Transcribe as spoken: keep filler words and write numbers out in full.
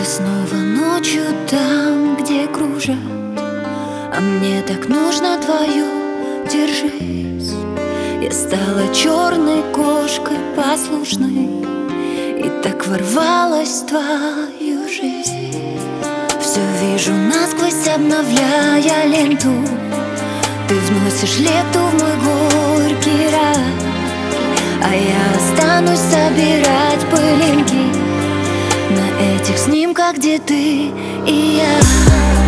Ты снова ночью там, где кружат, а мне так нужно твою, держись. Я стала черной кошкой послушной и так ворвалась в твою жизнь. Все вижу насквозь, обновляя ленту. Ты вносишь лепту в мой горький рай, а я останусь собирать пылинки на этих снимках, где ты и я.